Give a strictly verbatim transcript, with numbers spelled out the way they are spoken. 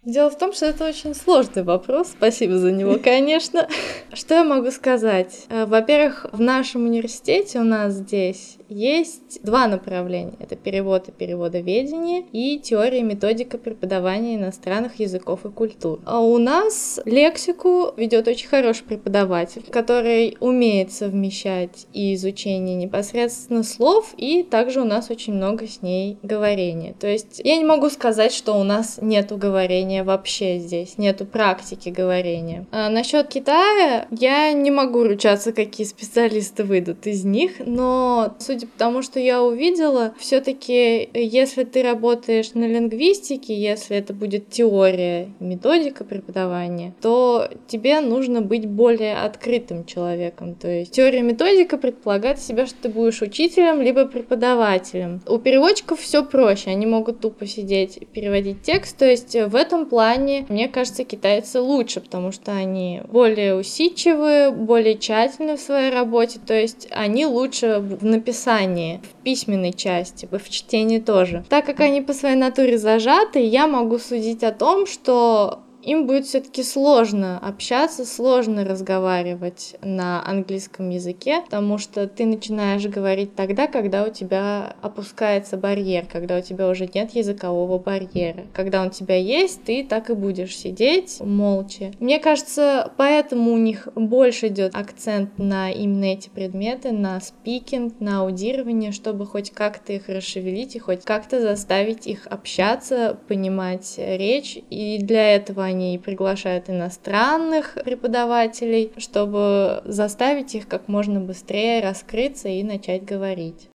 Дело в том, что это очень сложный вопрос. Спасибо за него, конечно. Что я могу сказать? Во-первых, в нашем университете у нас здесь есть два направления. Это перевод и переводоведение и теория и методика преподавания иностранных языков и культур. А у нас лексику ведет очень хороший преподаватель, который умеет совмещать и изучение непосредственно слов, и также у нас очень много с ней говорения. То есть я не могу сказать, что у нас нету говорения вообще здесь, нету практики говорения. А насчет Китая я не могу ручаться, какие специалисты выйдут из них, но судя по тому, что я увидела, все-таки если ты работаешь на лингвистике, если это будет теория, методика преподавания, то тебе нужно быть более открытым человеком. То есть теория и методика предполагает себя, что ты будешь учителем либо преподавателем. У переводчиков все проще, они могут тупо сидеть и переводить текст, то есть в этом плане, мне кажется, китайцы лучше, потому что они более усидчивые, более тщательны в своей работе, то есть они лучше в написании, в письменной части, в чтении тоже. Так как они по своей натуре зажаты, я могу судить о том, что им будет все-таки сложно общаться, сложно разговаривать на английском языке, потому что ты начинаешь говорить тогда, когда у тебя опускается барьер, когда у тебя уже нет языкового барьера. Когда он у тебя есть, ты так и будешь сидеть молча. Мне кажется, поэтому у них больше идет акцент на именно эти предметы, на спикинг, на аудирование, чтобы хоть как-то их расшевелить и хоть как-то заставить их общаться, понимать речь. И для этого они Они приглашают иностранных преподавателей, чтобы заставить их как можно быстрее раскрыться и начать говорить.